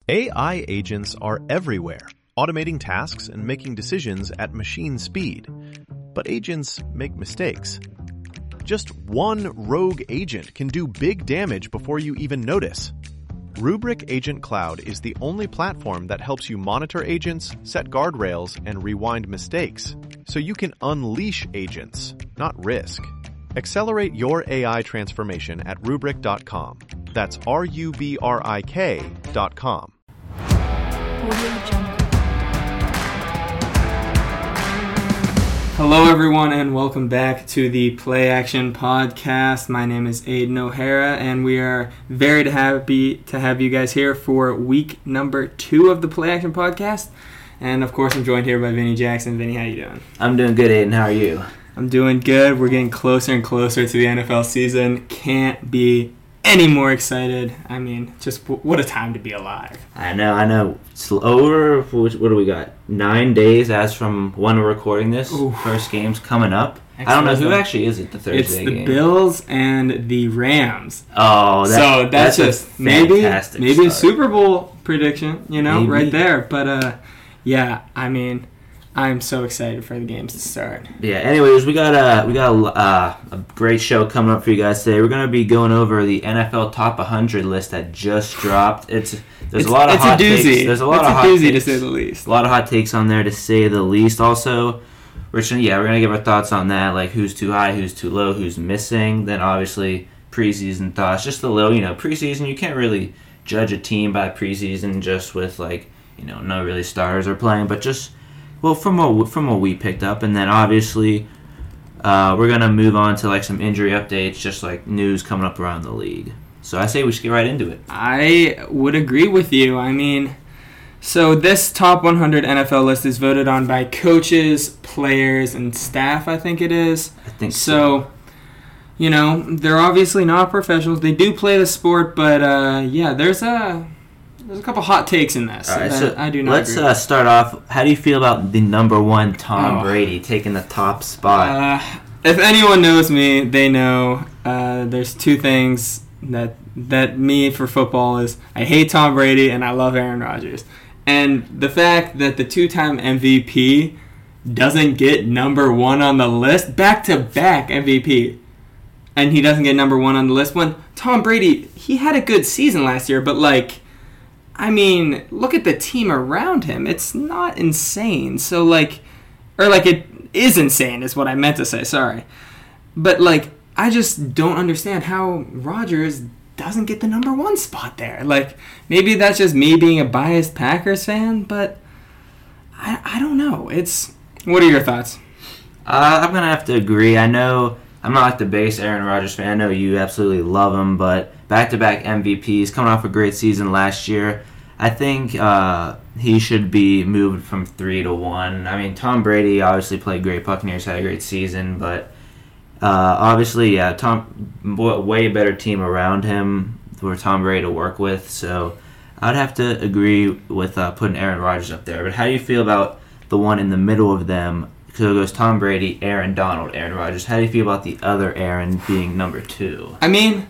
AI agents are everywhere, automating tasks and making decisions at machine speed. But agents make mistakes. Just one rogue agent can do big damage before you even notice. Rubrik Agent Cloud is the only platform that helps you monitor agents, set guardrails, and rewind mistakes, so you can unleash agents, not risk. Accelerate your AI transformation at Rubrik.com. That's RUBRIK.com. Hello everyone and welcome back to the Play Action Podcast. My name is Aiden O'Hara and we are very happy to have you guys here for week number 2 of the Play Action Podcast. And of course I'm joined here by Vinny Jackson. Vinny, how you doing? I'm doing good, Aiden. How are you? I'm doing good. We're getting closer and closer to the NFL season. Can't be any more excited. I mean, just what a time to be alive. I know. It's over, what do we got? 9 days as from when we're recording this. Oof. First game's coming up. Excellent. I don't know, who actually is it, the Thursday game? It's the Bills and the Rams. Oh, so that's just maybe a start. Super Bowl prediction, Maybe. right there. But, yeah, I mean, I'm so excited for the games to start. Yeah, anyways, we got a great show coming up for you guys today. We're going to be going over the NFL Top 100 list that just dropped. There's a lot of hot takes. There's a lot of hot doozy, takes, to say the least. A lot of hot takes on there, to say the least. Also, we're gonna give our thoughts on that, like who's too high, who's too low, who's missing. Then obviously preseason thoughts, just a little. Preseason, you can't really judge a team by preseason just with no really starters are playing, but just from what we picked up. And then obviously we're gonna move on to some injury updates, just news coming up around the league. So I say we should get right into it. I would agree with you. I mean, so this top 100 NFL list is voted on by coaches, players, and staff, I think it is. I think so. They're obviously not professionals. They do play the sport, but there's a couple hot takes in this. All right, so I do not agree. Let's start off. How do you feel about the number one Tom Brady taking the top spot? If anyone knows me, they know there's two things that me for football is I hate Tom Brady and I love Aaron Rodgers. And the fact that the two-time MVP doesn't get number one on the list, back-to-back MVP, and he doesn't get number one on the list when Tom Brady, he had a good season last year, but look at the team around him. It's not insane. So it is insane is what I meant to say, sorry. But I just don't understand how Rodgers doesn't get the number one spot there. Maybe that's just me being a biased Packers fan, but I don't know. What are your thoughts? I'm going to have to agree. I know I'm not the base Aaron Rodgers fan. I know you absolutely love him, but back-to-back MVPs, coming off a great season last year. I think he should be moved from 3 to 1. I mean, Tom Brady obviously played great. Buccaneers had a great season, but obviously, way better team around him for Tom Brady to work with. So I'd have to agree with putting Aaron Rodgers up there. But how do you feel about the one in the middle of them? So it goes Tom Brady, Aaron Donald, Aaron Rodgers. How do you feel about the other Aaron being number 2? I mean,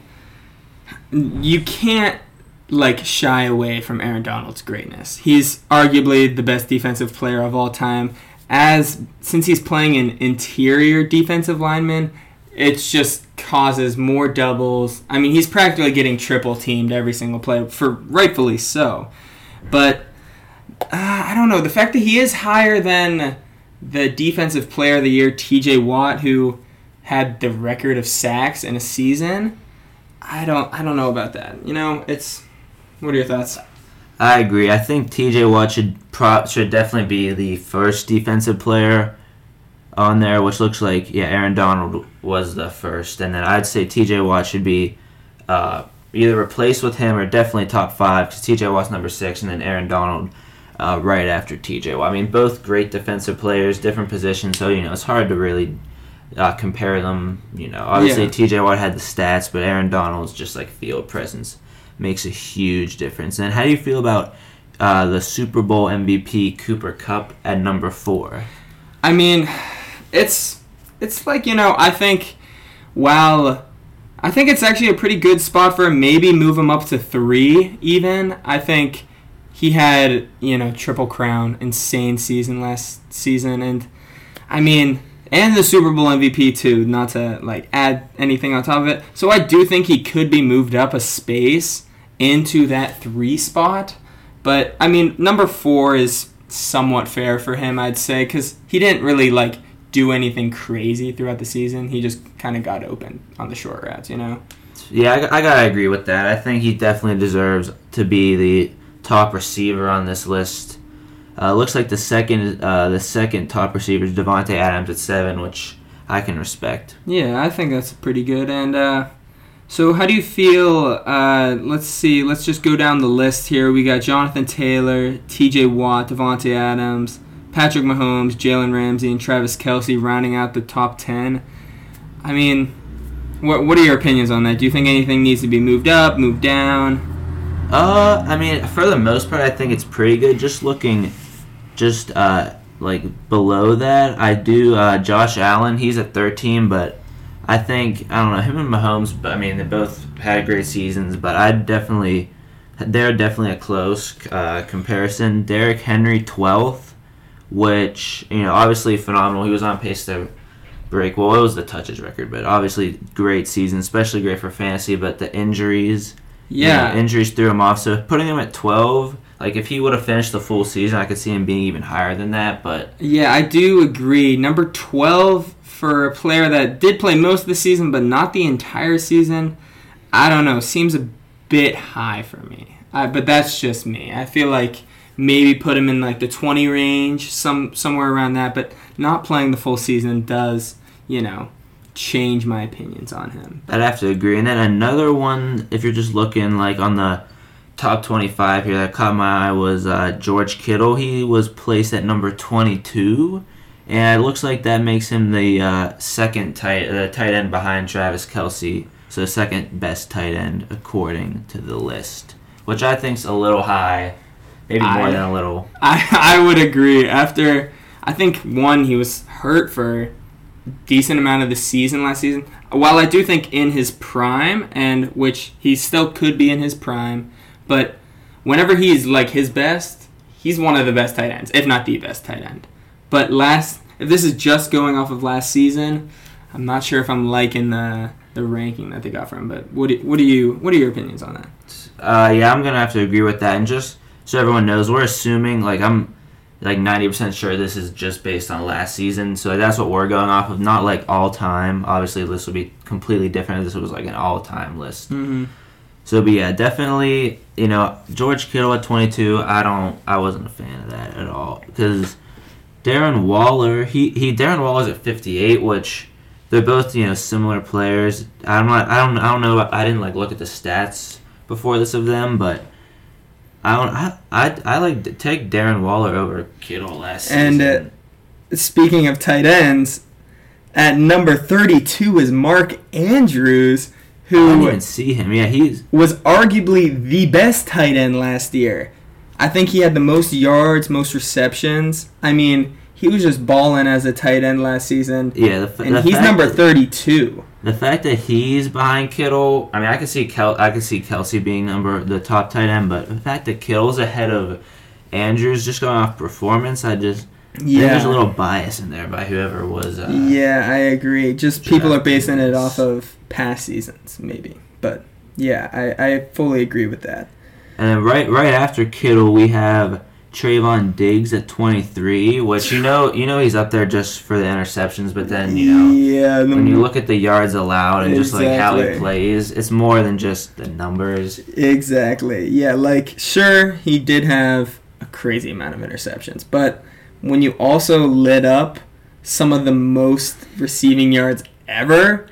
you can't shy away from Aaron Donald's greatness. He's arguably the best defensive player of all time. Since he's playing an interior defensive lineman, it just causes more doubles. I mean, he's practically getting triple teamed every single play, for rightfully so. But I don't know, the fact that he is higher than the defensive player of the year, TJ Watt, who had the record of sacks in a season, I don't know about that. What are your thoughts? I agree. I think TJ Watt should definitely be the first defensive player on there, which looks like Aaron Donald was the first, and then I'd say TJ Watt should be either replaced with him or definitely top 5, because TJ Watt's number 6, and then Aaron Donald right after TJ Watt. I mean, both great defensive players, different positions, so it's hard to really compare them. Obviously TJ Watt had the stats, but Aaron Donald's just field presence makes a huge difference. And how do you feel about the Super Bowl MVP Cooper Kupp at number 4? I mean, it's I think I think it's actually a pretty good spot for him. Maybe move him up to 3 even. I think he had, Triple Crown, insane season last season, and I mean, and the Super Bowl MVP too, not to add anything on top of it. So I do think he could be moved up a space into that 3 spot. But I mean, number 4 is somewhat fair for him, I'd say, because he didn't really do anything crazy throughout the season. He just kind of got open on the short routes, Yeah, I gotta agree with that. I think he definitely deserves to be the top receiver on this list. Looks like the second top receiver is Davante Adams at 7, which I can respect. Yeah, I think that's pretty good. And so how do you feel? Let's see. Let's just go down the list here. We got Jonathan Taylor, T.J. Watt, Davante Adams, Patrick Mahomes, Jalen Ramsey, and Travis Kelce rounding out the top 10. I mean, what are your opinions on that? Do you think anything needs to be moved up, moved down? I mean, for the most part, I think it's pretty good. Just looking, below that, I do. Josh Allen, he's at 13, but I think I don't know him and Mahomes. But I mean, they both had great seasons, but they're definitely a close comparison. Derrick Henry, 12th, which obviously phenomenal. He was on pace to break. Well, it was the touches record, but obviously great season, especially great for fantasy. But the injuries. Yeah, injuries threw him off. So putting him at 12, if he would have finished the full season, I could see him being even higher than that. But yeah, I do agree. Number 12 for a player that did play most of the season, but not the entire season. I don't know. Seems a bit high for me. But that's just me. I feel like maybe put him in the 20 range, somewhere around that. But not playing the full season does, change my opinions on him. I'd have to agree. And then another one, if you're just looking on the top 25 here that caught my eye was George Kittle. He was placed at number 22, and it looks like that makes him the second tight end behind Travis Kelce, so second best tight end according to the list, which I think's a little high, maybe more than a little. I would agree. After I think he was hurt for decent amount of the season last season. While I do think in his prime, and which he still could be in his prime, but whenever he's his best, he's one of the best tight ends, if not the best tight end. But if this is just going off of last season, I'm not sure if I'm liking the ranking that they got for him. But what are your opinions on that? Yeah, I'm gonna have to agree with that. And just so everyone knows, we're assuming I'm 90% sure this is just based on last season, so that's what we're going off of, not all time. Obviously, this would be completely different if this was an all-time list. Mm-hmm. So, but yeah, definitely, George Kittle at 22, I wasn't a fan of that at all, because Darren Waller's at 58, which they're both similar players. I don't know. I didn't look at the stats before this of them, but. I like to take Darren Waller over Kittle last season. And speaking of tight ends, at number 32 is Mark Andrews, who I didn't even see him. Yeah, was arguably the best tight end last year. I think he had the most yards, most receptions. I mean, he was just balling as a tight end last season. Yeah, and he's number 32. The fact that he's behind Kittle, I mean, I could see Kelce being the top tight end, but the fact that Kittle's ahead of Andrews, just going off performance, there's a little bias in there by whoever was. Yeah, I agree. Just people are basing it off of past seasons, maybe. But yeah, I fully agree with that. And then right after Kittle, we have Trayvon Diggs at 23, which he's up there just for the interceptions, but then when you look at the yards allowed and just how he plays, it's more than just the numbers. Exactly. Yeah, sure, he did have a crazy amount of interceptions, but when you also lit up some of the most receiving yards ever,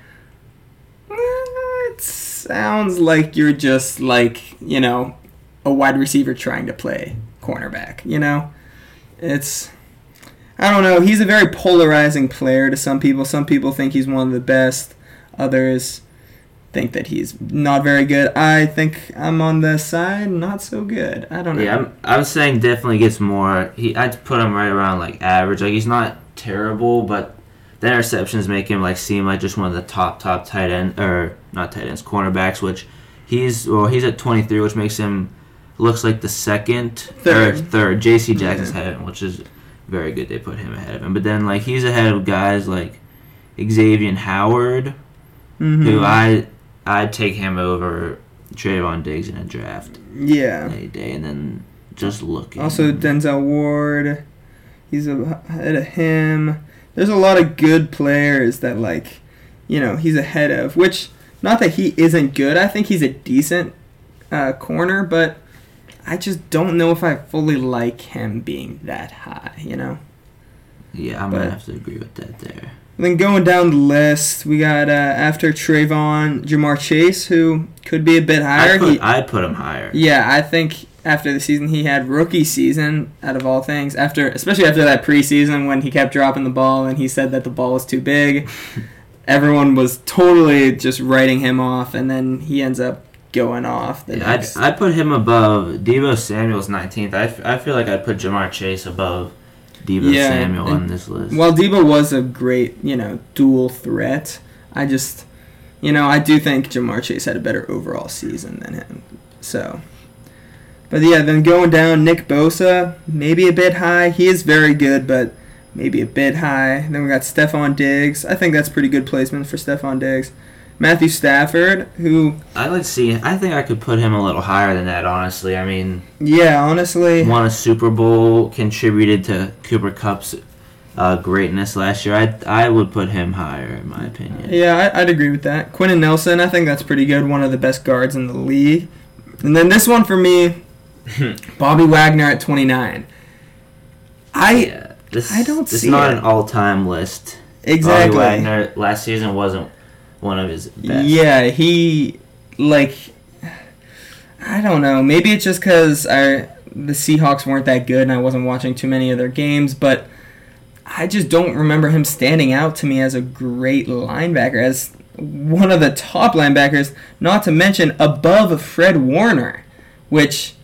it sounds like you're just a wide receiver trying to play cornerback, it's, I don't know, he's a very polarizing player to some people. Some people think he's one of the best, others think that he's not very good. I think I'm on the side not so good. I don't know. Yeah, I'm saying definitely gets more. I'd put him right around average. He's not terrible, but the interceptions make him seem like just one of the top tight end, or not tight ends, cornerbacks, which he's at 23, which makes him looks like the third. J.C. Jackson's ahead of him, which is very good. They put him ahead of him. But then, like, he's ahead of guys like Xavier Howard, who I'd take him over Trayvon Diggs in a draft. Yeah. Any day. And then just looking. Also, Denzel Ward, he's ahead of him. There's a lot of good players that, like, you know, he's ahead of, which, not that he isn't good. I think he's a decent corner, but I just don't know if I fully like him being that high, you know? Yeah, I'm going to have to agree with that there. Then going down the list, we got, after Trayvon, Jamar Chase, who could be a bit higher. I'd put him higher. Yeah, I think after the season he had, rookie season, out of all things, especially after that preseason when he kept dropping the ball and he said that the ball was too big, everyone was totally just writing him off, and then he ends up going off. I'd put him above Deebo Samuel's 19th. I feel like I'd put Jamar Chase above Deebo Samuel on this list. While Deebo was a great, you know, dual threat, I just, you know, I do think Jamar Chase had a better overall season than him. So, but yeah, then going down, Nick Bosa, maybe a bit high. He is very good, but maybe a bit high. Then we got Stephon Diggs. I think that's pretty good placement for Stephon Diggs. Matthew Stafford, who... I think I could put him a little higher than that, honestly. I mean... Yeah, honestly... Won a Super Bowl, contributed to Cooper Kupp's greatness last year. I would put him higher, in my opinion. Yeah, I'd agree with that. Quentin Nelson, I think that's pretty good. One of the best guards in the league. And then this one for me, Bobby Wagner at 29. I don't see it. It's not an all-time list. Exactly. Bobby Wagner last season wasn't one of his best. Yeah, he, like, I don't know. Maybe it's just because the Seahawks weren't that good and I wasn't watching too many of their games, but I just don't remember him standing out to me as a great linebacker, as one of the top linebackers, not to mention above Fred Warner, which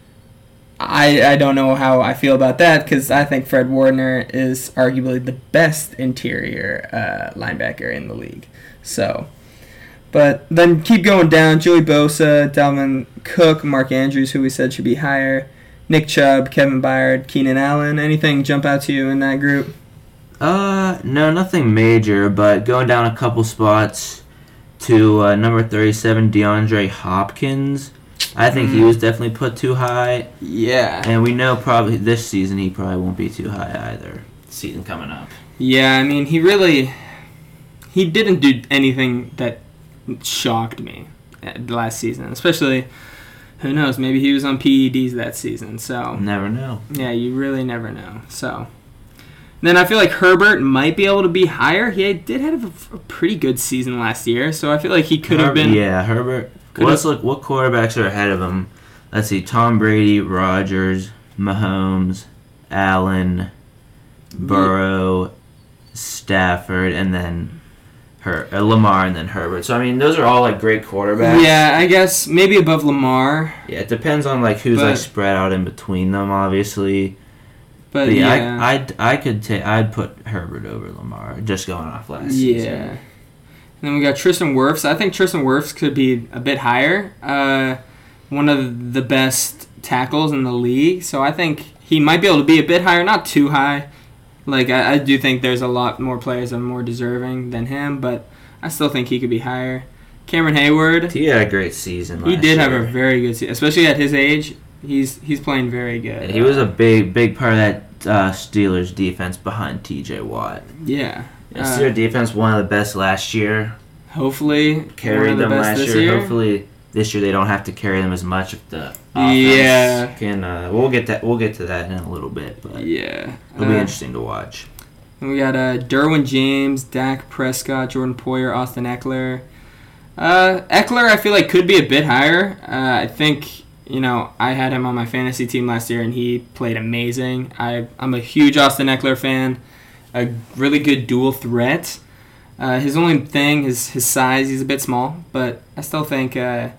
I don't know how I feel about that, because I think Fred Warner is arguably the best interior linebacker in the league. So... But then keep going down. Joey Bosa, Dalvin Cook, Mark Andrews, who we said should be higher, Nick Chubb, Kevin Byard, Keenan Allen. Anything jump out to you in that group? No, nothing major, but going down a couple spots to number 37, DeAndre Hopkins. I think he was definitely put too high. Yeah. And we know probably this season he probably won't be too high either. Season coming up. Yeah, I mean, he didn't do anything that shocked me last season, especially, who knows, maybe he was on PEDs that season, so never know. Yeah, you really never know. So then I feel like Herbert might be able to be higher. He did have a pretty good season last year, so I feel like he could have been. Yeah, Herbert. Let's look what quarterbacks are ahead of him. Let's see: Tom Brady, Rodgers, Mahomes, Allen, Burrow, Stafford, and then Lamar, and then Herbert. So I mean, those are all like great quarterbacks. Yeah, I guess maybe above Lamar. Yeah, it depends on like who's like spread out in between them, obviously. But yeah, I'd put Herbert over Lamar, just going off last season. Yeah. And then we got Tristan Wirfs. I think Tristan Wirfs could be a bit higher. One of the best tackles in the league. So I think he might be able to be a bit higher, not too high. Like, I do think there's a lot more players that are more deserving than him, but I still think he could be higher. Cameron Hayward. He had a great season last year. He did have a very good season, especially at his age. He's playing very good. He was a big part of that Steelers defense behind T.J. Watt. Yeah. Steelers defense, one of the best last year. Hopefully. Carried them last year. Hopefully this year they don't have to carry them as much of the offense. Yeah. We'll get to that in a little bit, but yeah, it'll be interesting to watch. We got Derwin James, Dak Prescott, Jordan Poyer, Austin Eckler. Eckler, I feel like could be a bit higher. I think I had him on my fantasy team last year, and he played amazing. I'm a huge Austin Eckler fan. A really good dual threat. His only thing is his size. He's a bit small, but I still think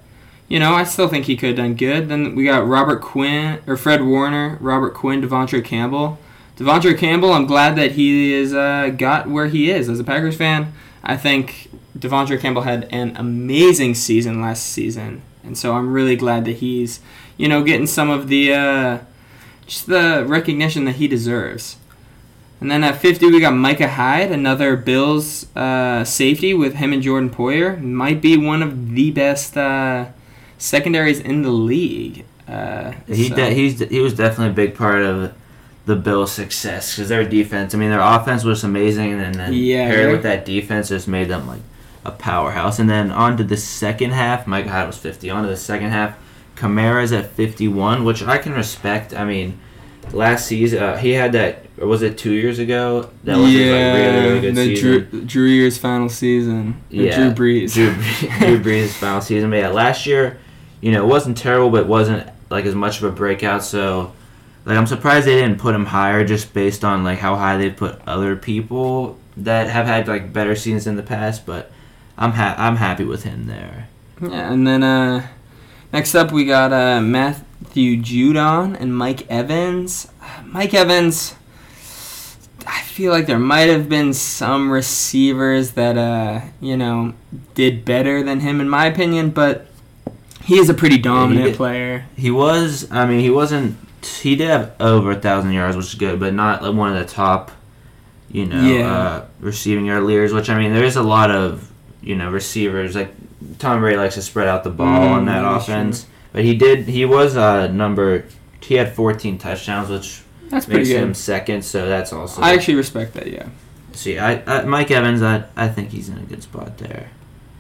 he could have done good. Then we got Fred Warner, Robert Quinn, Devontae Campbell. Devontae Campbell, I'm glad that he is got where he is. As a Packers fan, I think Devontae Campbell had an amazing season last season, and so I'm really glad that he's, getting some of the just the recognition that he deserves. And then at 50, we got Micah Hyde, another Bills safety with him and Jordan Poyer. Might be one of the best secondaries in the league. He was definitely a big part of the Bills' success because their defense. I mean, their offense was amazing, and then paired with that defense, just made them like a powerhouse. And then on to the second half, Micah Hyde was 50. On to the second half, Kamara's at 51, which I can respect. I mean, last season he had that. Or was it 2 years ago? That was really good season. Drew Year's final season. Yeah, Drew Brees. Drew Brees' final season. But yeah, last year, it wasn't terrible, but it wasn't like as much of a breakout. So, like, I'm surprised they didn't put him higher, just based on like how high they put other people that have had like better seasons in the past. But I'm happy with him there. Yeah, and then next up we got Matthew Judon and Mike Evans. Mike Evans, I feel like there might have been some receivers that did better than him in my opinion, but he is a pretty dominant player. He was. I mean, he wasn't. He did have over 1,000 yards, which is good, but not like one of the top, receiving yard leaders. Which, I mean, there is a lot of receivers like Tom Brady likes to spread out the ball on that offense, but he did. He was He had 14 touchdowns, which makes him second. So that's also. I actually respect that. Yeah. See, Mike Evans, I think he's in a good spot there.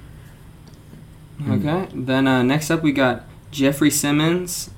Okay. Then next up we got Jeffrey Simmons,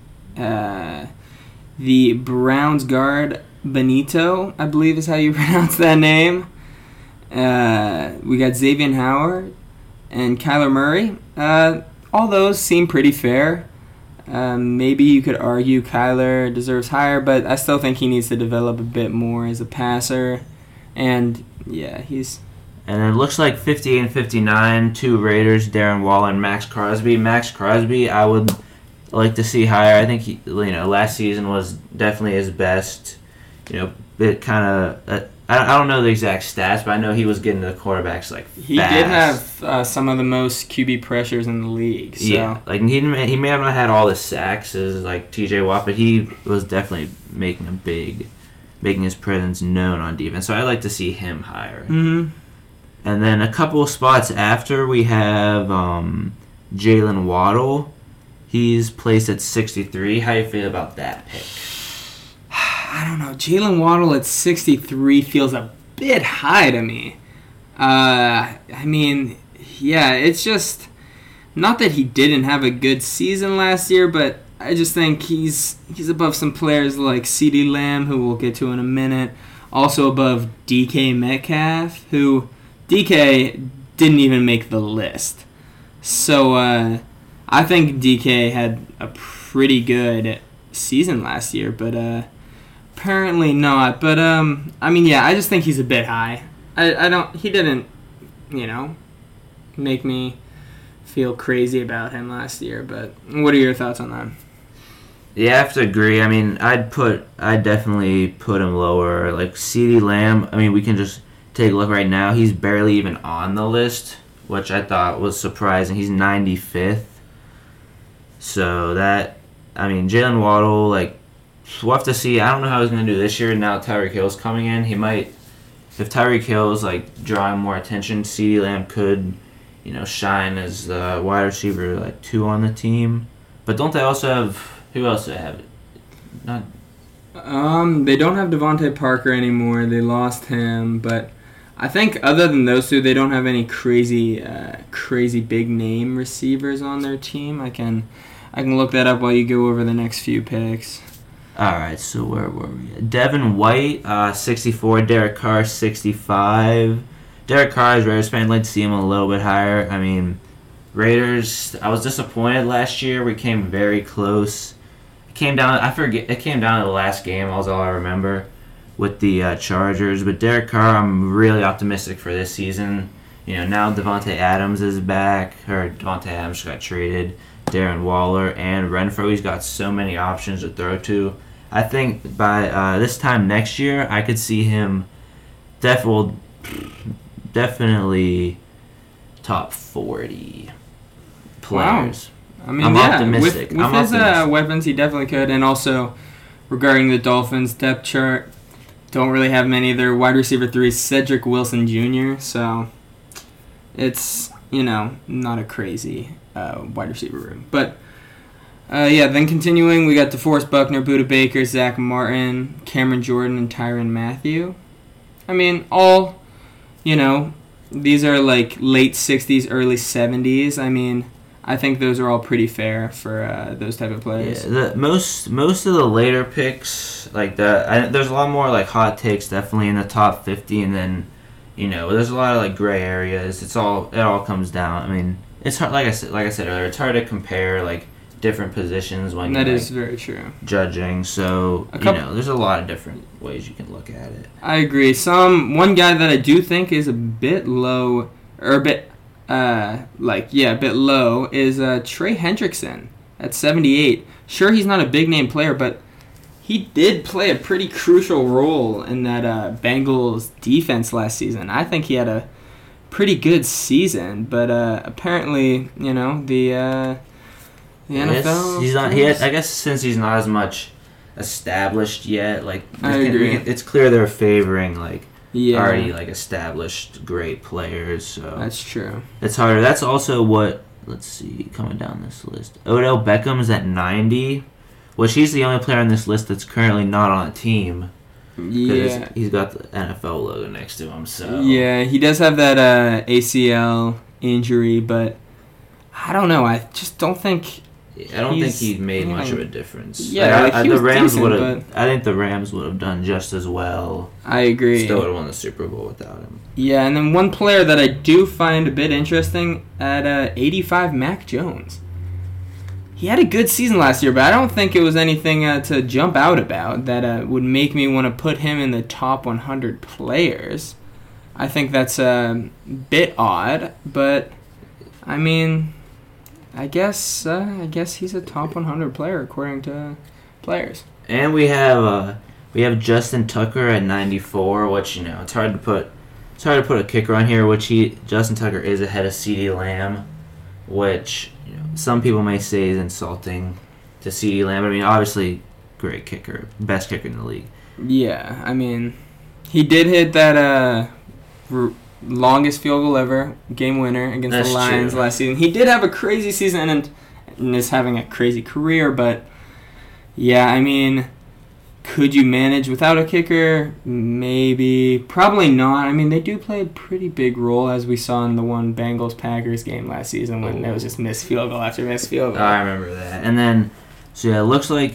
the Browns guard Benito, I believe is how you pronounce that name. We got Xavier Howard and Kyler Murray. All those seem pretty fair. Maybe you could argue Kyler deserves higher, but I still think he needs to develop a bit more as a passer. And yeah, he's. And it looks like 58 and 59, two Raiders, Darren Waller and Max Crosby. Max Crosby, I would like to see higher. I think last season was definitely his best. It kind of. I don't know the exact stats, but I know he was getting to the quarterbacks like fast. He did have some of the most QB pressures in the league. So. Yeah, like he may have not had all the sacks as like T.J. Watt, but he was definitely making his presence known on defense. So I'd like to see him higher. Mm-hmm. And then a couple of spots after, we have Jalen Waddle. He's placed at 63. How do you feel about that pick? I don't know. Jalen Waddle at 63 feels a bit high to me. I mean, yeah, it's just not that he didn't have a good season last year, but I just think he's above some players like CeeDee Lamb, who we'll get to in a minute. Also above DK Metcalf, who DK didn't even make the list. So I think DK had a pretty good season last year, but apparently not. But I mean, yeah, I just think he's a bit high. He didn't, make me feel crazy about him last year. But what are your thoughts on that? Yeah, I have to agree. I mean, I'd definitely put him lower. Like CeeDee Lamb, I mean, we can just take a look right now. He's barely even on the list, which I thought was surprising. He's 95th. So Jalen Waddle, like, we'll have to see. I don't know how he's going to do this year. Now Tyreek Hill's coming in. He might, if Tyreek Hill's like drawing more attention, CeeDee Lamb could, shine as the wide receiver like 2 on the team. But don't they also have? Who else do they have? Not. They don't have Devontae Parker anymore. They lost him, but I think other than those two, they don't have any crazy big name receivers on their team. I can look that up while you go over the next few picks. All right, so where were we? Devin White, 64. Derek Carr, 65. Derek Carr is Raiders fan. I'd like to see him a little bit higher. I mean, Raiders, I was disappointed last year. We came very close. It came down to the last game, that's all I remember, with the Chargers. But Derek Carr, I'm really optimistic for this season. Now Devontae Adams is back. Devontae Adams just got traded. Darren Waller and Renfrow. He's got so many options to throw to. I think by this time next year, I could see him definitely top 40 players. Wow. I mean, I'm yeah, optimistic. With I'm his optimistic. weapons, he definitely could. And also, regarding the Dolphins' depth chart, don't really have many. Their wide receiver 3 is Cedric Wilson Jr., so it's, not a crazy wide receiver room. But, then continuing, we got DeForest Buckner, Budda Baker, Zach Martin, Cameron Jordan, and Tyrann Mathieu. I mean, all, these are like late 60s, early 70s. I mean, I think those are all pretty fair for those type of players. Yeah, most of the later picks, like there's a lot more like hot takes definitely in the top 50, and then there's a lot of like gray areas. It all comes down. I mean, it's hard. Like I said earlier, it's hard to compare like different positions when that you're is very true. Judging. So there's a lot of different ways you can look at it. I agree. One guy that I do think is a bit low, or a bit a bit low, is Trey Hendrickson at 78. Sure, he's not a big name player, but he did play a pretty crucial role in that Bengals defense last season. I think he had a pretty good season, but apparently, the NFL. He's not. I guess since he's not as much established yet, like I agree. It's clear they're favoring like Yeah. already like established great players. So That's true. it's harder. That's also what. Let's see, coming down this list, Odell Beckham is at 90, which he's the only player on this list that's currently not on a team. Yeah. He's got the NFL logo next to him. So Yeah, he does have that ACL injury, but I don't know. I just don't think. I don't think He's- he made much yeah. of a difference. Yeah, Like, like, he the was Rams decent, would have. I think the Rams would have done just as well. I agree. Still would have won the Super Bowl without him. Yeah, and then one player that I do find a bit interesting at 85, Mac Jones. He had a good season last year, but I don't think it was anything to jump out about that would make me want to put him in the top 100 players. I think that's a bit odd, but I mean, I guess he's a top 100 player according to players. And we have Justin Tucker at 94, which it's hard to put a kicker on here. Justin Tucker is ahead of CeeDee Lamb, which some people may say is insulting to CeeDee Lamb. I mean, obviously, great kicker, best kicker in the league. Yeah, I mean, he did hit that longest field goal ever, game winner against That's the Lions true. last season. He did have a crazy season and is having a crazy career, but yeah, I mean, could you manage without a kicker? Maybe. Probably not. I mean, they do play a pretty big role, as we saw in the one Bengals-Packers game last season when it was just missed field goal after missed field goal. I remember that. And then, it looks like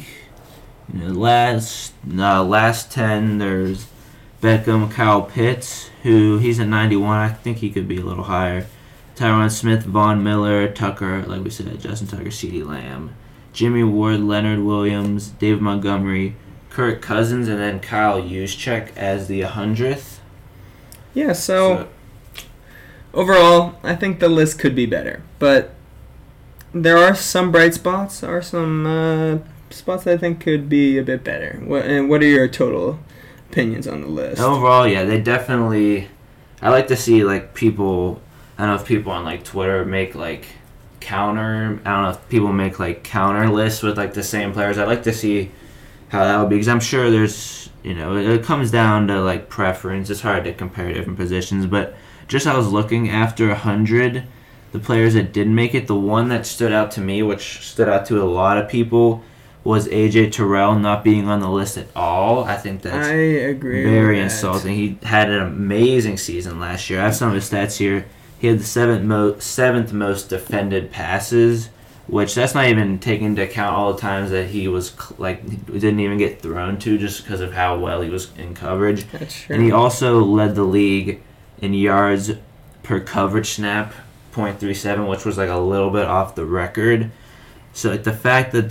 last 10, there's Beckham, Kyle Pitts, who he's at 91. I think he could be a little higher. Tyron Smith, Von Miller, Tucker, like we said, Justin Tucker, CeeDee Lamb, Jimmy Ward, Leonard Williams, David Montgomery, Kirk Cousins, and then Kyle Juszczyk as the 100th. Yeah, so overall, I think the list could be better, but there are some bright spots, or some spots that I think could be a bit better. What are your total opinions on the list? Overall, yeah, they definitely. I like to see like people. I don't know if people on like Twitter make like counter. I don't know if people make like counter lists with like the same players. I'd like to see how that would be, because I'm sure there's it comes down to like preference. It's hard to compare different positions, but just I was looking after 100, the players that didn't make it. The one that stood out to me, which stood out to a lot of people, was AJ Terrell not being on the list at all. I think that's I agree. very with that. insulting. He had an amazing season last year. I have some of his stats here. He had the seventh most defended passes, which that's not even taking into account all the times that he was didn't even get thrown to just because of how well he was in coverage. That's true. And he also led the league in yards per coverage snap, .37, which was like a little bit off the record. So like the fact that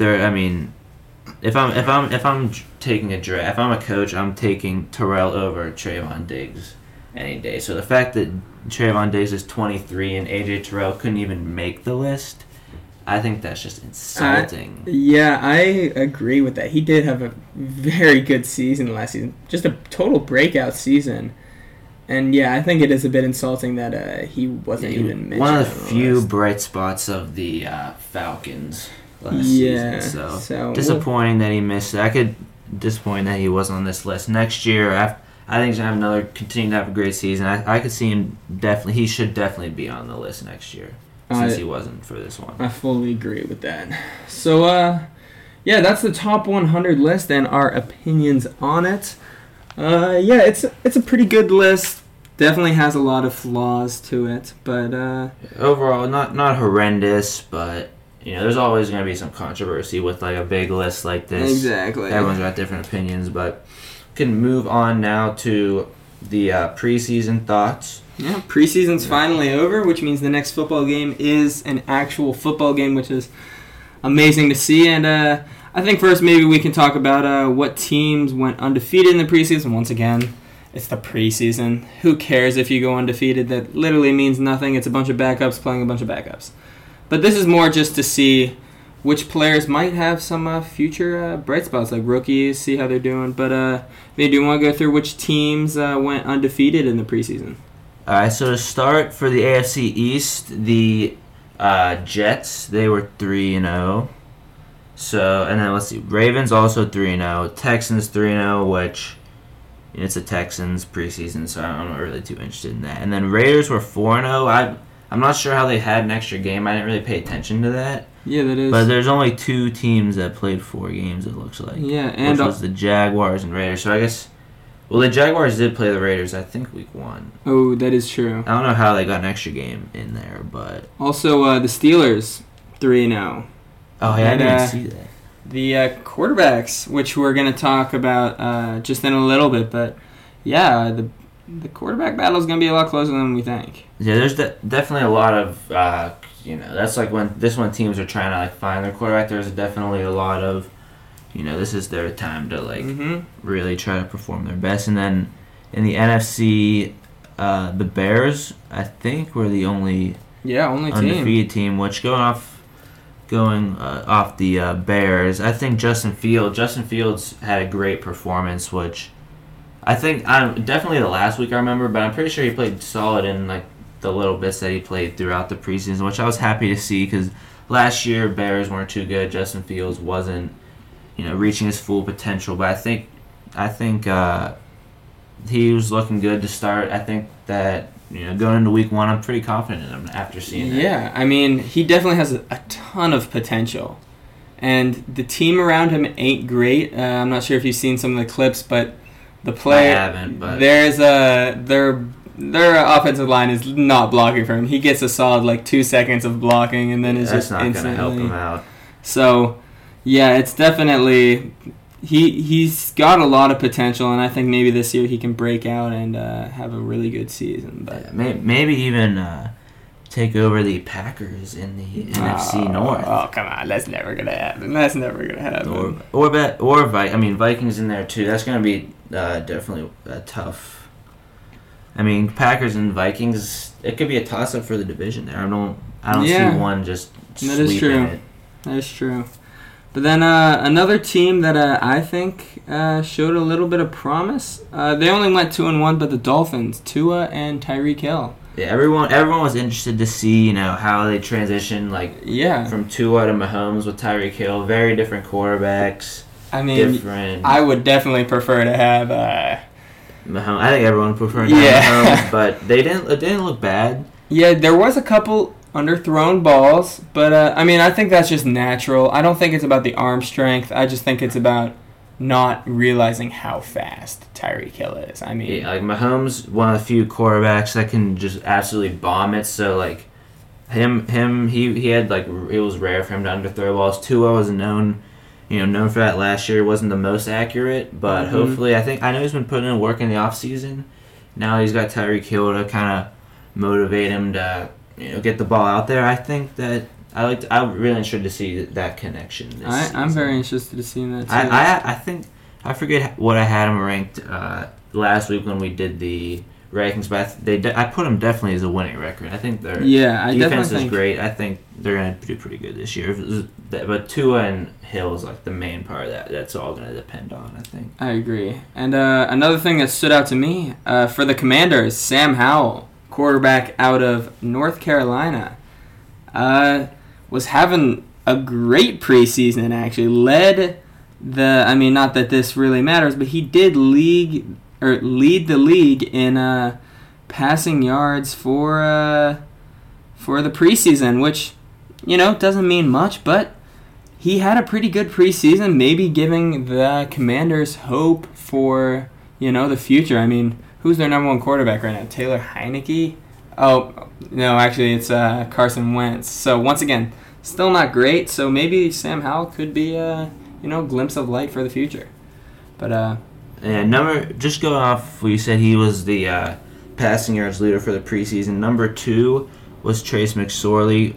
if I'm taking a draft, if I'm a coach, I'm taking Terrell over Trayvon Diggs any day. So the fact that Trayvon Diggs is 23 and AJ Terrell couldn't even make the list, I think that's just insulting. Yeah, I agree with that. He did have a very good season last season. Just a total breakout season. And yeah, I think it is a bit insulting that he wasn't even mentioned. One of the few bright spots of the Falcons last season. So disappointing that he missed it. Disappointing that he wasn't on this list. Next year, I think he's going to continue to have a great season. I could see him he should definitely be on the list next year since he wasn't for this one. I fully agree with that. So, yeah, that's the top 100 list and our opinions on it. Yeah, it's a pretty good list. Definitely has a lot of flaws to it, but overall, not horrendous, but there's always going to be some controversy with like a big list like this. Exactly. Everyone's got different opinions, but we can move on now to the preseason thoughts. Yeah, preseason's finally over, which means the next football game is an actual football game, which is amazing to see. And I think first maybe we can talk about what teams went undefeated in the preseason. Once again, it's the preseason. Who cares if you go undefeated? That literally means nothing. It's a bunch of backups playing a bunch of backups. But this is more just to see which players might have some future bright spots, like rookies, see how they're doing. But maybe do you want to go through which teams went undefeated in the preseason? All right, so to start, for the AFC East, the Jets, they were 3-0. So, and then let's see, Ravens also 3-0, Texans 3-0, which it's the Texans preseason, so I'm not really too interested in that. And then Raiders were 4-0. I'm not sure how they had an extra game. I didn't really pay attention to that. Yeah, that is. But there's only 2 teams that played 4 games, it looks like. Yeah, and which was the Jaguars and Raiders. So I guess, well, the Jaguars did play the Raiders, I think, week 1. Oh, that is true. I don't know how they got an extra game in there, but... Also, the Steelers, 3-0. Oh, yeah, I didn't see that. The quarterbacks, which we're going to talk about just in a little bit, but yeah, the quarterback battle is going to be a lot closer than we think. Yeah, there's definitely a lot of, that's like when teams are trying to like find their quarterback, there's definitely a lot of, this is their time to like really try to perform their best. And then in the NFC, the Bears, I think, were the only undefeated team, which going off the Bears, I think Justin Fields had a great performance, which I think definitely the last week I remember, but I'm pretty sure he played solid in like the little bits that he played throughout the preseason, which I was happy to see because last year Bears weren't too good. Justin Fields wasn't reaching his full potential, but I think he was looking good to start. I think that going into week 1, I'm pretty confident in him after seeing that. Yeah, I mean, he definitely has a ton of potential. And the team around him ain't great. I'm not sure if you've seen some of the clips, but the player... I haven't, but... Their offensive line is not blocking for him. He gets a solid, 2 seconds of blocking, and then it's just instantly... That's not going to help him out. So, yeah, it's definitely... He's got a lot of potential, and I think maybe this year he can break out and have a really good season. But maybe even take over the Packers in the NFC North. Oh, come on. That's never going to happen. Vikings in there, too. That's going to be definitely tough. I mean, Packers and Vikings, it could be a toss-up for the division there. I don't see one just sweeping it. That is true. But then another team that I think showed a little bit of promise. They only went 2-1, but the Dolphins, Tua and Tyreek Hill. Yeah, everyone was interested to see how they transition from Tua to Mahomes with Tyreek Hill. Very different quarterbacks. I mean, I would definitely prefer to have Mahomes. I think everyone would prefer to have Mahomes, but it didn't look bad. Yeah, there was a couple underthrown balls, but I think that's just natural. I don't think it's about the arm strength. I just think it's about not realizing how fast Tyreek Hill is. I mean, Mahomes, one of the few quarterbacks that can just absolutely bomb it. So he had it was rare for him to underthrow balls. Tua was known for that last year. Wasn't the most accurate, but hopefully, I know he's been putting in work in the off season. Now he's got Tyreek Hill to kind of motivate him to get the ball out there. I think that I'm really interested to see that connection. I'm very interested to see that too. I think I forget what I had him ranked last week when we did the rankings, but I put them definitely as a winning record. I think their I defense definitely is great. I think they're going to do pretty good this year. But Tua and Hill is like the main part of that. That's all going to depend on, I think. I agree. And another thing that stood out to me, for the Commanders, Sam Howell, quarterback out of North Carolina, was having a great preseason, actually. Led not that this really matters, but he did lead the league in passing yards for the preseason, which, doesn't mean much, but he had a pretty good preseason, maybe giving the Commanders hope for, the future. I mean, who's their number one quarterback right now? Taylor Heineke? Oh, no, actually it's Carson Wentz. So once again, still not great, so maybe Sam Howell could be a, glimpse of light for the future. But just going off, you said he was the passing yards leader for the preseason. Number 2 was Trace McSorley.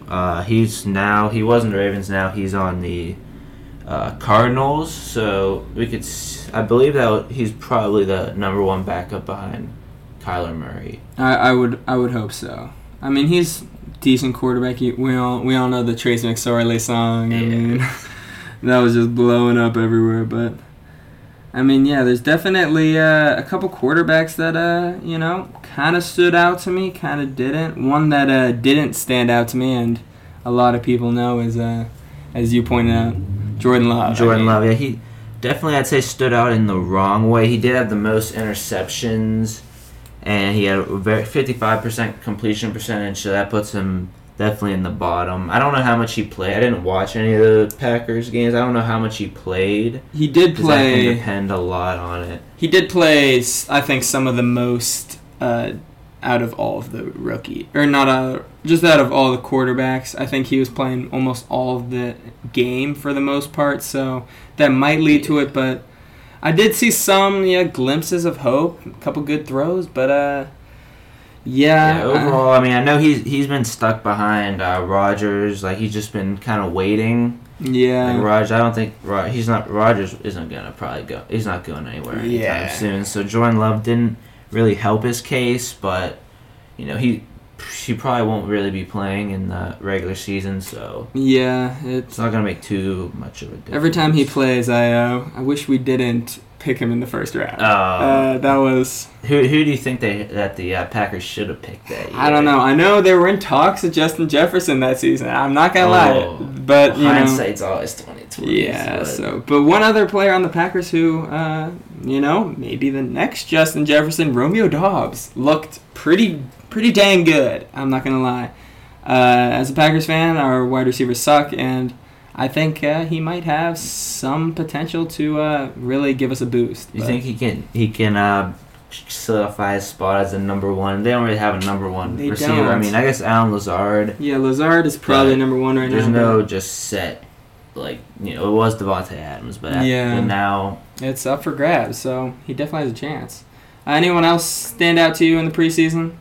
He was in the Ravens. Now he's on the Cardinals. So I believe that he's probably the number 1 backup behind Kyler Murray. I would hope so. I mean, he's a decent quarterback. We all know the Trace McSorley song. I mean, that was just blowing up everywhere. But I mean, there's definitely a couple quarterbacks that kind of stood out to me, kind of didn't. One that didn't stand out to me, and a lot of people know, is as you pointed out, Jordan Love. Love, yeah, he definitely, I'd say, stood out in the wrong way. He did have the most interceptions, and he had a 55% completion percentage, so that puts him definitely in the bottom. I don't know how much he played. I didn't watch any of the Packers games. I don't know how much he played. He did play. That can depend a lot on it. He did play, I think, some of the most out of all of the rookie, or not just out of all the quarterbacks. I think he was playing almost all of the game for the most part, so that might lead to it. But I did see some glimpses of hope, a couple good throws, but overall, I know he's been stuck behind Rodgers. Like, he's just been kind of waiting. Yeah. Like, Rodgers, I don't think Rodgers isn't gonna probably go. He's not going anywhere anytime soon. So Jordan Love didn't really help his case, but he probably won't really be playing in the regular season. So it's not gonna make too much of a difference. Every time he plays, I wish we didn't pick him in the first round. That was... Who do you think that the Packers should have picked that year? I don't know. I know they were in talks with Justin Jefferson that season. I'm not going to lie. But, hindsight's always 20/20. Yeah, but one other player on the Packers who, maybe the next Justin Jefferson, Romeo Doubs, looked pretty dang good. I'm not going to lie. As a Packers fan, our wide receivers suck, and I think he might have some potential to really give us a boost. You think he can solidify his spot as a number 1? They don't really have a number 1 receiver. Don't. I mean, I guess Allen Lazard. Yeah, Lazard is probably number 1 right now. There's no just set, it was Devontae Adams, but now it's up for grabs. So he definitely has a chance. Anyone else stand out to you in the preseason?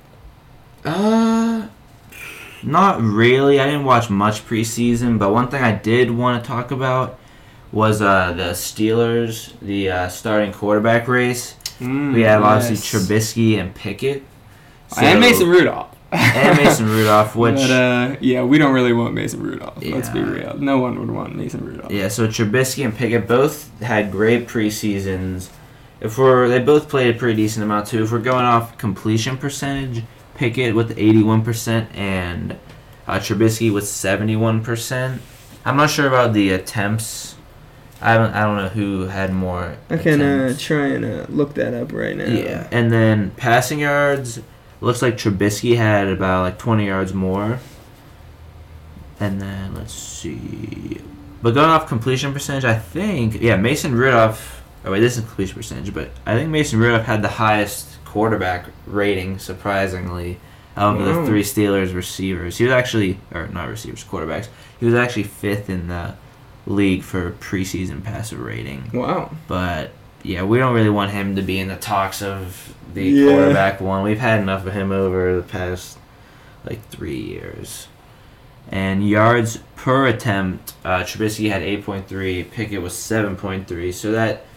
Not really. I didn't watch much preseason, but one thing I did want to talk about was the Steelers, the starting quarterback race. We have obviously Trubisky and Pickett. And Mason Rudolph. Which... But, we don't really want Mason Rudolph. Yeah. Let's be real. No one would want Mason Rudolph. Yeah, so Trubisky and Pickett both had great preseasons. They both played a pretty decent amount, too. If we're going off completion percentage, Pickett with 81% and Trubisky with 71%. I'm not sure about the attempts. I don't know who had more. I can try and look that up right now. Yeah, and then passing yards, looks like Trubisky had about 20 yards more. And then let's see. But going off completion percentage, I think Mason Rudolph. Oh wait, this is completion percentage, but I think Mason Rudolph had the highest quarterback rating, surprisingly, of the 3 Steelers receivers. He was actually, or not receivers, quarterbacks. He was actually 5th in the league for preseason passer rating. Wow. But we don't really want him to be in the talks of the quarterback one. We've had enough of him over the past 3 years. And yards per attempt, Trubisky had 8.3, Pickett was 7.3. So that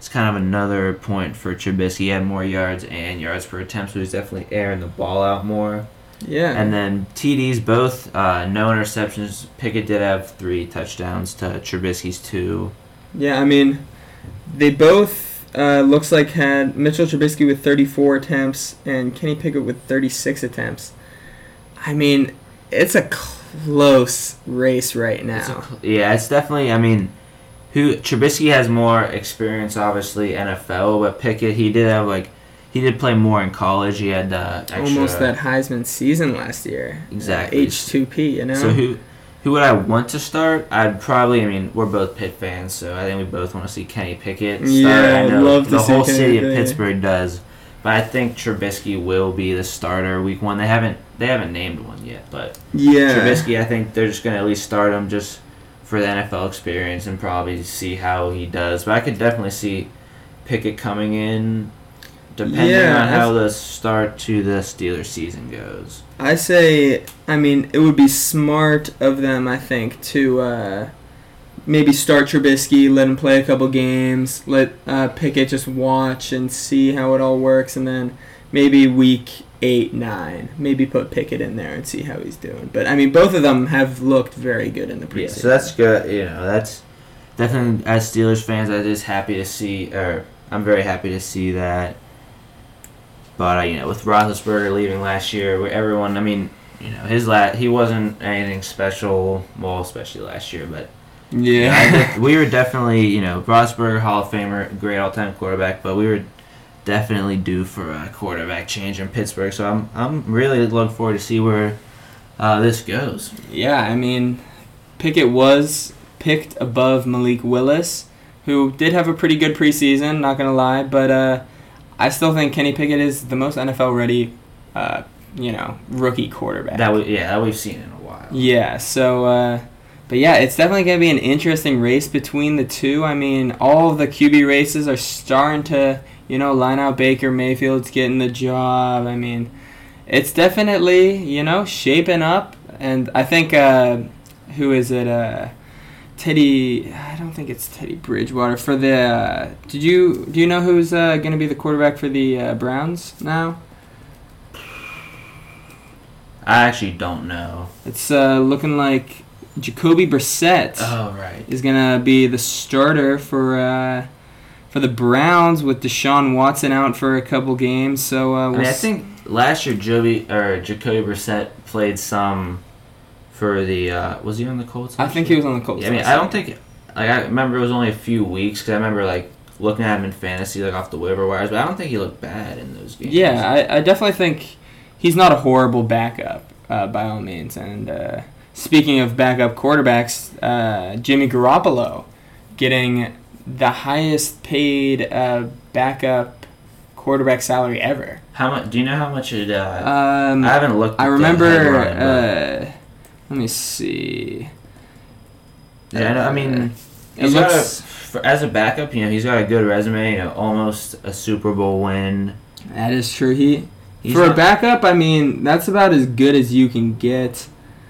it's kind of another point for Trubisky. He had more yards and yards per attempt, so he's definitely airing the ball out more. Yeah. And then TDs, both no interceptions. Pickett did have 3 touchdowns to Trubisky's 2. Yeah, I mean, they both looks like had Mitchell Trubisky with 34 attempts and Kenny Pickett with 36 attempts. I mean, it's a close race right now. It's definitely. I mean, Trubisky has more experience, obviously NFL, but Pickett he did play more in college. He had extra, almost that Heisman season last year. Exactly. H2P, you know. So who would I want to start? I'd probably. I mean, we're both Pitt fans, so I think we both want to see Kenny Pickett start. Yeah, I know love to the see whole Kenny city of Pickett. Pittsburgh does, but I think Trubisky will be the starter week 1. They haven't named one yet, but Yeah. Trubisky, I think they're just going to at least start him just for the NFL experience and probably see how he does. But I could definitely see Pickett coming in depending on how the start to the Steelers season goes. I say, I mean, it would be smart of them, I think, to maybe start Trubisky, let him play a couple games, let Pickett just watch and see how it all works, and then maybe week 8, 9, maybe put Pickett in there and see how he's doing. But, I mean, both of them have looked very good in the preseason. Yeah, so that's good. That's definitely, as Steelers fans, I'm very happy to see that. But, with Roethlisberger leaving last year, where everyone, I mean, he wasn't anything special, well, especially last year, but yeah, we were definitely, Roethlisberger, Hall of Famer, great all-time quarterback, but we were definitely due for a quarterback change in Pittsburgh. So I'm really looking forward to see where this goes. Yeah, I mean, Pickett was picked above Malik Willis, who did have a pretty good preseason, not going to lie, but I still think Kenny Pickett is the most NFL-ready, rookie quarterback. That we've seen in a while. Yeah, so, but yeah, it's definitely going to be an interesting race between the two. I mean, all of the QB races are starting to, line out. Baker Mayfield's getting the job. I mean, it's definitely, shaping up. And I think, who is it? Teddy, I don't think it's Teddy Bridgewater for the. Do you know who's going to be the quarterback for the Browns now? I actually don't know. It's looking like Jacoby Brissett. Oh right. Is going to be the starter for the Browns with Deshaun Watson out for a couple games. So I think last year Jacoby Brissett played some. For the was he on the Colts? I think he was on the Colts. Yeah, I mean, I don't think. I remember it was only a few weeks because I remember looking at him in fantasy off the waiver wires, but I don't think he looked bad in those games. Yeah, I definitely think he's not a horrible backup by all means. And speaking of backup quarterbacks, Jimmy Garoppolo getting the highest paid backup quarterback salary ever. How much? Do you know how much it? I haven't looked. I remember. Let me see. Yeah, I mean, as a backup, he's got a good resume. Almost a Super Bowl win. That is true. A backup, I mean, that's about as good as you can get.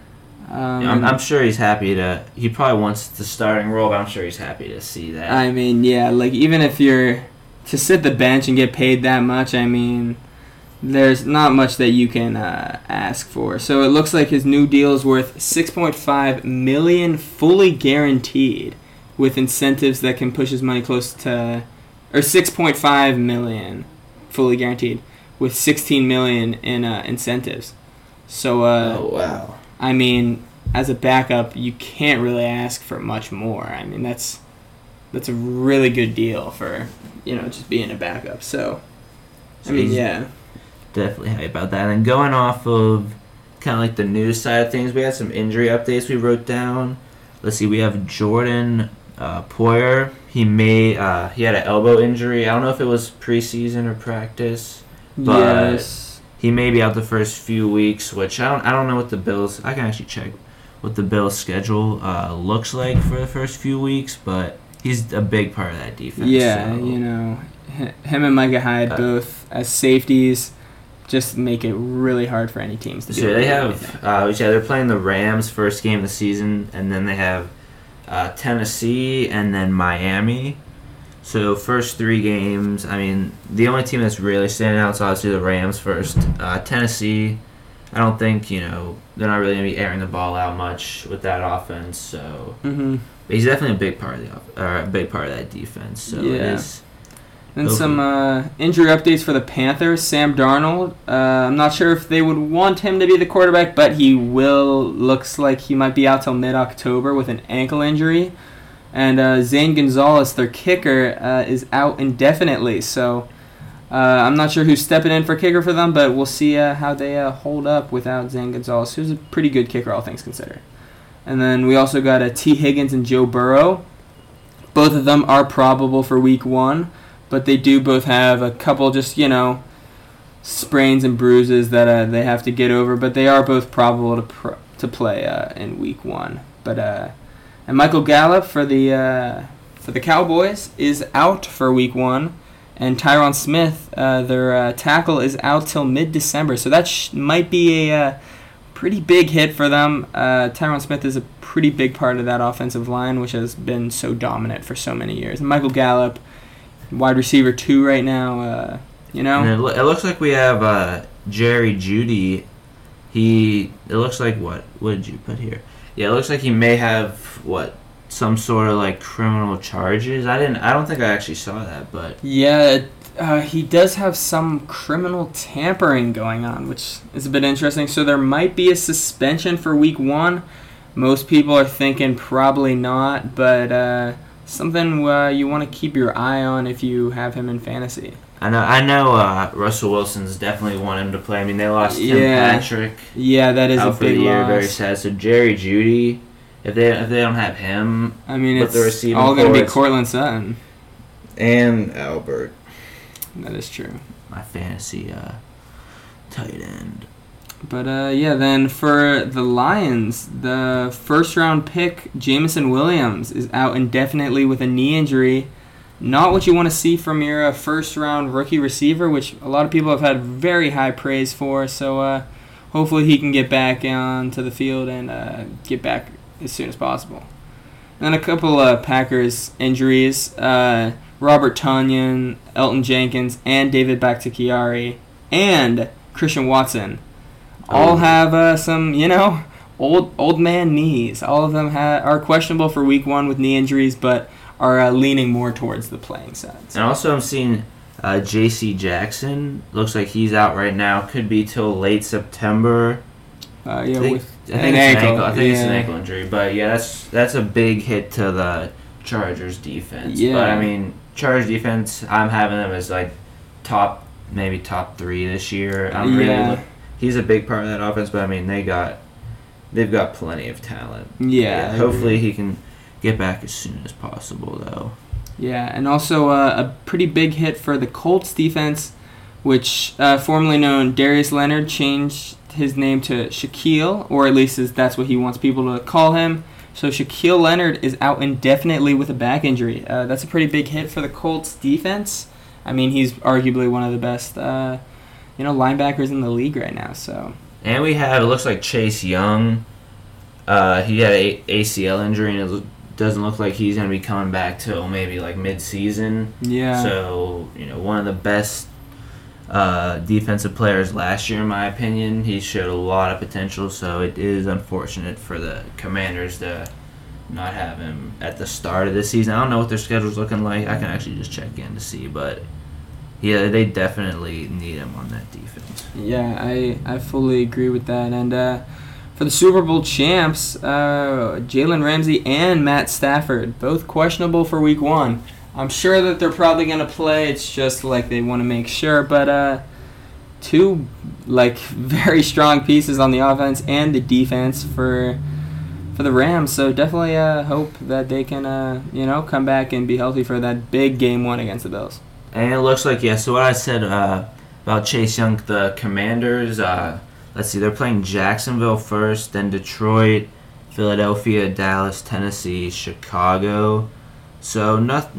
I'm sure he's happy to. He probably wants the starting role, but I'm sure he's happy to see that. I mean, yeah, even if you're to sit the bench and get paid that much, I mean, there's not much that you can ask for. So it looks like his new deal is worth $6.5 million fully guaranteed, with incentives that can push his money close to, or $6.5 million fully guaranteed, with $16 million in incentives. So, oh wow! I mean, as a backup, you can't really ask for much more. I mean, that's a really good deal for just being a backup. So I mean, yeah. Definitely happy about that. And going off of kind of the news side of things, we had some injury updates we wrote down. Let's see, we have Jordan Poyer. He had an elbow injury. I don't know if it was preseason or practice, but yes. He may be out the first few weeks, which I don't know what the Bills. I can actually check what the Bills' schedule looks like for the first few weeks, but he's a big part of that defense. Yeah, so. Him and Micah Hyde both as safeties just make it really hard for any teams to do. So they have, they're playing the Rams first game of the season, and then they have Tennessee and then Miami. So first 3 games, I mean, the only team that's really standing out is obviously the Rams first. Tennessee, I don't think, they're not really going to be airing the ball out much with that offense. So but he's definitely a big part of that defense. So it is. And some injury updates for the Panthers. Sam Darnold. I'm not sure if they would want him to be the quarterback, but looks like he might be out till mid-October with an ankle injury. And Zane Gonzalez, their kicker, is out indefinitely. So I'm not sure who's stepping in for kicker for them, but we'll see how they hold up without Zane Gonzalez, who's a pretty good kicker, all things considered. And then we also got T. Higgins and Joe Burrow. Both of them are probable for Week 1. But they do both have a couple just, sprains and bruises that they have to get over. But they are both probable to play in Week 1. But and Michael Gallup for the Cowboys is out for Week 1. And Tyron Smith, their tackle, is out till mid-December. So that might be a pretty big hit for them. Tyron Smith is a pretty big part of that offensive line, which has been so dominant for so many years. And Michael Gallup, wide receiver 2 right now, And it looks like we have Jerry Jeudy. It looks like what did you put here? Yeah, it looks like he may have some sort of criminal charges. I don't think I actually saw that, but yeah, he does have some criminal tampering going on, which is a bit interesting. So there might be a suspension for Week 1. Most people are thinking probably not, but something you want to keep your eye on if you have him in fantasy. I know. Russell Wilson's definitely want him to play. I mean, they lost Tim Patrick. Yeah, that is out a big year, loss. very sad. So Jerry Jeudy, if they don't have him, I mean, it's all going to be Cortland Sutton and Albert. That is true. My fantasy tight end. But then for the Lions, the first-round pick, Jameson Williams, is out indefinitely with a knee injury. Not what you want to see from your first-round rookie receiver, which a lot of people have had very high praise for. So hopefully he can get back onto the field and get back as soon as possible. And then a couple of Packers injuries. Robert Tonyan, Elton Jenkins, and David Bakhtiari, and Christian Watson all have some, old man knees. All of them are questionable for Week 1 with knee injuries, but are leaning more towards the playing side. And also I'm seeing J.C. Jackson. Looks like he's out right now. Could be till late September. I think it's an ankle. I think it's an ankle injury. But yeah, that's a big hit to the Chargers defense. Yeah. But I mean, Chargers defense, I'm having them as top 3 this year. He's a big part of that offense, but I mean they've got plenty of talent. Yeah. Hopefully he can get back as soon as possible, though. Yeah, and also a pretty big hit for the Colts defense, which formerly known Darius Leonard changed his name to Shaquille, or at least that's what he wants people to call him. So Shaquille Leonard is out indefinitely with a back injury. That's a pretty big hit for the Colts defense. I mean, he's arguably one of the best, linebackers in the league right now. So. And it looks like Chase Young. He had an ACL injury, and it doesn't look like he's going to be coming back till maybe mid-season. Yeah. So, one of the best defensive players last year, in my opinion. He showed a lot of potential, so it is unfortunate for the Commanders to not have him at the start of the season. I don't know what their schedule's looking like. I can actually just check in to see, but yeah, they definitely need him on that defense. Yeah, I fully agree with that. And for the Super Bowl champs, Jalen Ramsey and Matt Stafford, both questionable for Week 1. I'm sure that they're probably going to play. It's just they want to make sure. But two very strong pieces on the offense and the defense for the Rams. So definitely hope that they can come back and be healthy for that big Game 1 against the Bills. And it looks like, so what I said about Chase Young, the Commanders, let's see, they're playing Jacksonville first, then Detroit, Philadelphia, Dallas, Tennessee, Chicago. So,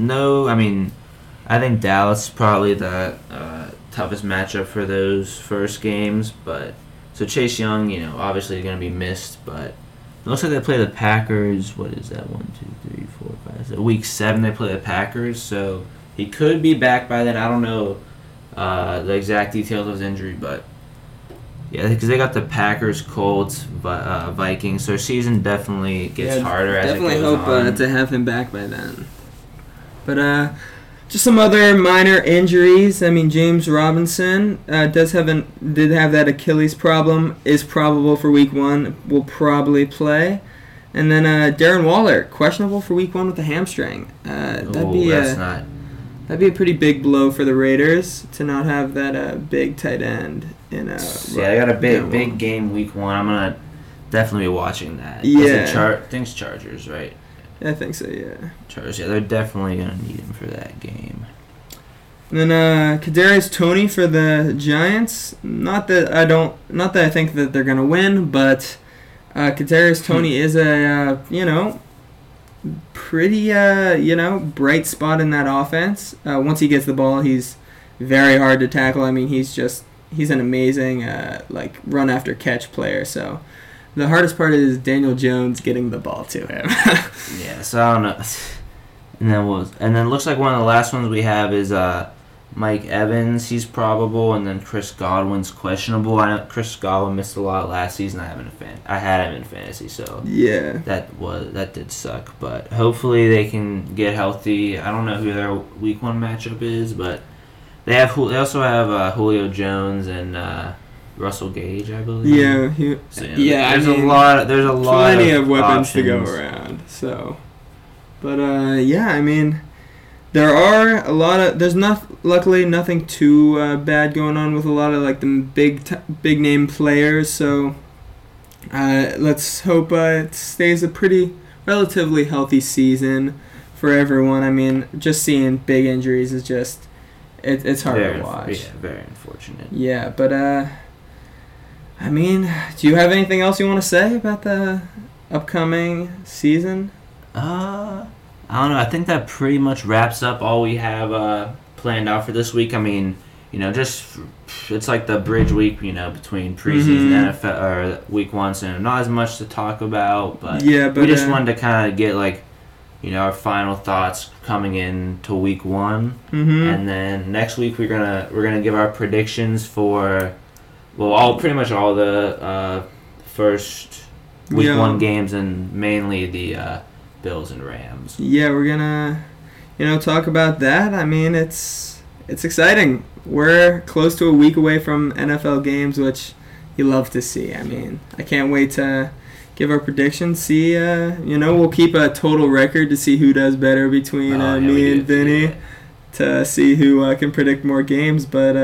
I think Dallas is probably the toughest matchup for those first games. But so Chase Young, obviously going to be missed, but It looks like they play the Packers. What is that? 1, 2, 3, 4, 5. So week 7 they play the Packers. So he could be back by then. I don't know the exact details of his injury, but yeah, because they got the Packers, Colts, Vikings. So their season definitely gets harder as it goes on. Definitely hope to have him back by then. But just some other minor injuries. I mean, James Robinson did have that Achilles problem. Is probable for week 1. Will probably play. And then Darren Waller, questionable for week 1 with a hamstring. That'd be a pretty big blow for the Raiders to not have that big tight end. Yeah, I got a big game week 1. I'm gonna definitely be watching that. Yeah. Thanks Chargers, right? I think so, yeah. Chargers, yeah, they're definitely gonna need him for that game. And then Kadarius Toney for the Giants. Not that I think that they're gonna win, but Kadarius Toney is a pretty bright spot in that offense. Once he gets the ball, he's very hard to tackle. I mean, he's an amazing run after catch player. So the hardest part is Daniel Jones getting the ball to him. Yeah, so I don't know. And then looks like one of the last ones we have is Mike Evans. He's probable, and then Chris Godwin's questionable. I know Chris Godwin missed a lot last season. I had him in fantasy, so yeah, that did suck. But hopefully they can get healthy. I don't know who their week 1 matchup is, but they also have Julio Jones and Russell Gage, I believe. Yeah, there's a lot. There's plenty of weapons to go options. around. So, but I mean, there are a lot of. There's luckily nothing too bad going on with a lot of the big name players. So, let's hope it stays a pretty relatively healthy season for everyone. I mean, just seeing big injuries is just it's hard to watch. Yeah, very unfortunate. Yeah, but I mean, do you have anything else you want to say about the upcoming season? I don't know. I think that pretty much wraps up all we have planned out for this week. I mean, just it's like the bridge week, between preseason NFL or week 1, so not as much to talk about. But we just wanted to kind of get our final thoughts coming into week 1, and then next week we're gonna give our predictions for pretty much all the first week 1 games, and mainly the Bills and Rams. Yeah, we're gonna talk about that. I mean, it's exciting. We're close to a week away from NFL games, which you love to see. I mean, I can't wait to give our predictions. See, we'll keep a total record to see who does better between me and Vinny to see who can predict more games. But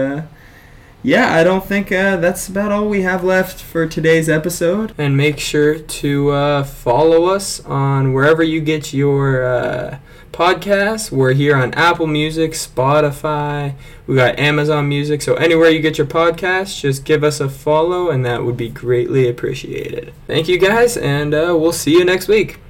I don't think that's about all we have left for today's episode. And make sure to follow us on wherever you get your podcasts. We're here on Apple Music, Spotify. We got Amazon Music. So anywhere you get your podcasts, just give us a follow, and that would be greatly appreciated. Thank you, guys, and we'll see you next week.